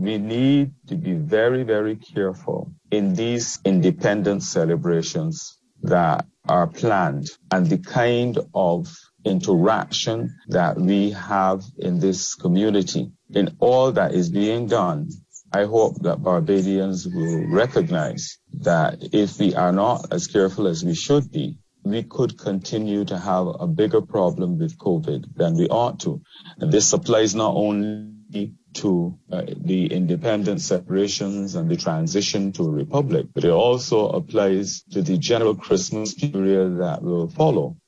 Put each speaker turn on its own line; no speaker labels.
we need to be very, very careful in these independence celebrations that are planned and the kind of interaction that we have in this community. In all that is being done, I hope that Barbadians will recognize that if we are not as careful as we should be, we could continue to have a bigger problem with COVID than we ought to. And this applies not only to the independence separations and the transition to a republic, but it also applies to the general Christmas period that will follow.